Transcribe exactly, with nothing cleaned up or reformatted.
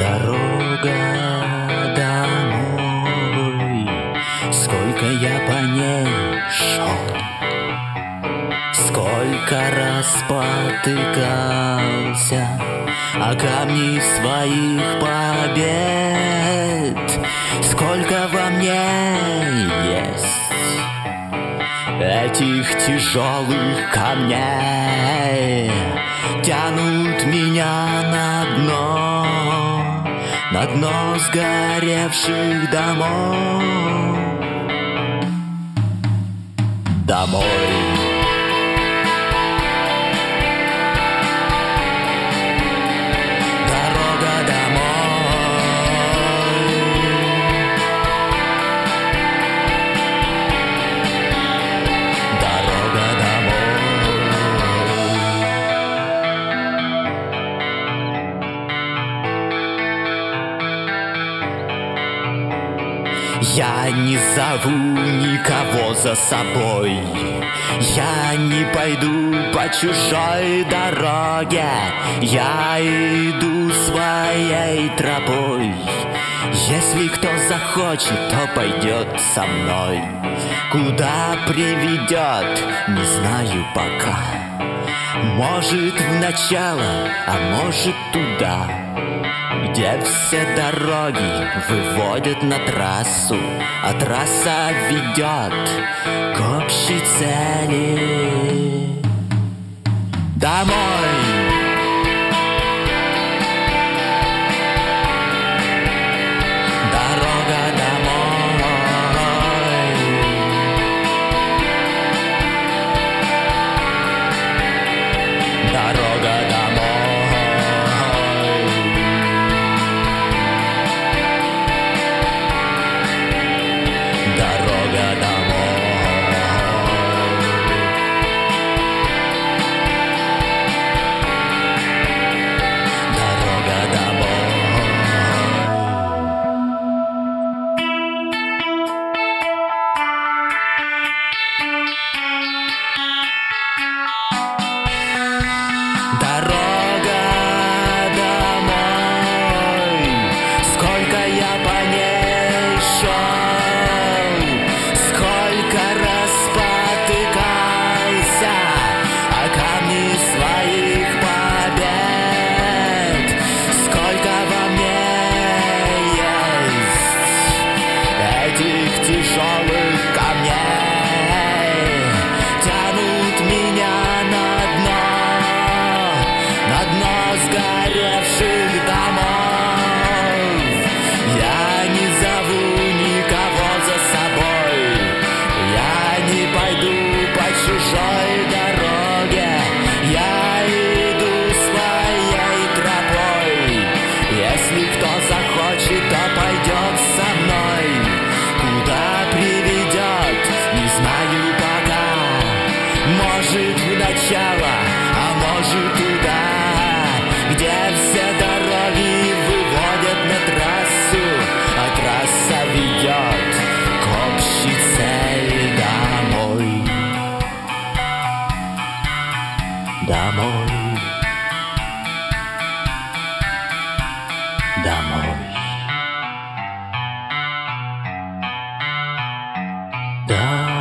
Дорога домой, сколько я по ней шел, сколько раз спотыкался о камни своих побед, сколько во мне есть этих тяжелых камней, тянут меня на дно, на дно сгоревших домов. Домой. Дорога домой. Дорога домой. Я не зову никого за собой, я не пойду по чужой дороге, я иду своей тропой. Если кто захочет, то пойдет со мной. Куда приведет, не знаю пока. Может в начало, а может туда, где все дороги выводят на трассу, а трасса ведет к общей цели. Домой! Дорога домой. Дорога домой. Дорога домой. Дорога домой. Дорога домой. Сколько я по ней шел, сколько раз спотыкался о камни своих побед, сколько во мне есть этих тяжелых камней, тянут меня на дно, на дно сгоревших домов. Я не зову никого за собой, я не пойду по чужой дороге, я иду своей тропой. Если кто захочет, то пойдет со мной. Куда приведет, не знаю пока. Может в начало, а может туда, где все дороги выводят на трассу, а трасса ведет к общей цели. Домой. Домой. Домой. Домой.